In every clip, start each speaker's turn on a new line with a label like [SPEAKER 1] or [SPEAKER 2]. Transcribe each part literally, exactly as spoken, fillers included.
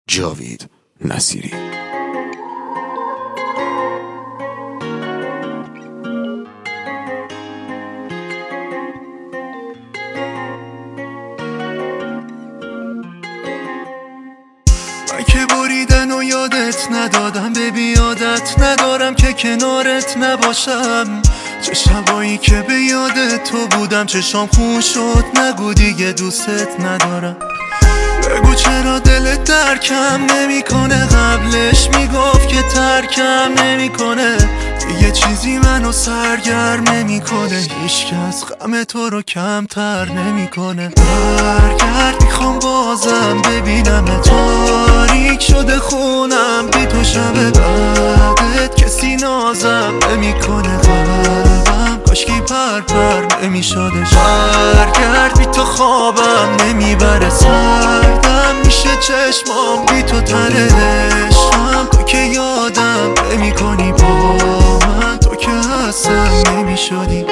[SPEAKER 1] جاوید نصیری.
[SPEAKER 2] من که بریدن و یادت ندادم، ببی عادت ندارم که کنارت نباشم. چه شبایی که به یادت تو بودم چشام خون شد، نگو دیگه دوستت ندارم. بگو چرا دلت درکم نمیکنه، قبلش میگفت که ترکم نمیکنه. یه چیزی منو سرگرم نمیکنه، هیچکس غم تو رو کمتر نمیکنه. برگرد میخوام بازم ببینم، تاریک شده خونم بی تو، شب بعدت کسی نازم نمیکنه. قلبم کاشکی پر پر نمیشدش، برگرد بی تو خوابم نمیبره، سردم میشه چشمام بی تو تره عشقم. تو که یادم نمیکنی با من، تو که اصلا نمیشدی.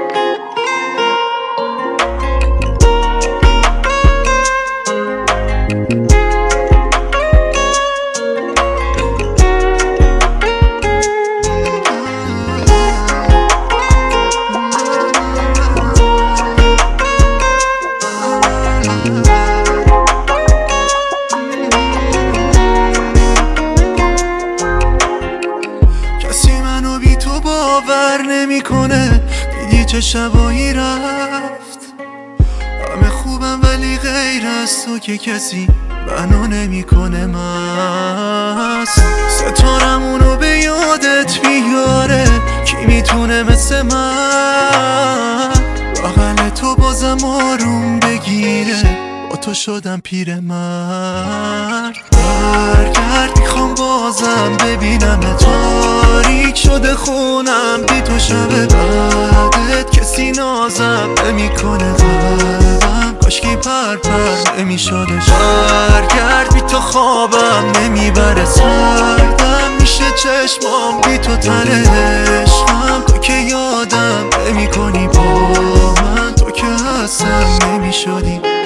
[SPEAKER 2] باور نمیکنه، دیدی چه شبایی رفت. همه خوبم ولی غیر از تو که کسی منو نمیکنه مست. ستارمونو به یادت بیاره، کی میتونه مثل من بغل تو بازم آروم بگیره. با تو شدم پیرمرد، برگرد میخوام بازم ببینم، تاریک شده خونم بی تو، شب بعدت کسی نازم نمیکنه. قلبم کاشکی پر پر نمیشدش، برگرد بی تو خوابم نمیبره، سردم میشه چشمام بی تو تره عشقم. تو که یادم نمیکنی با من، تو که اصلا نمیشدی.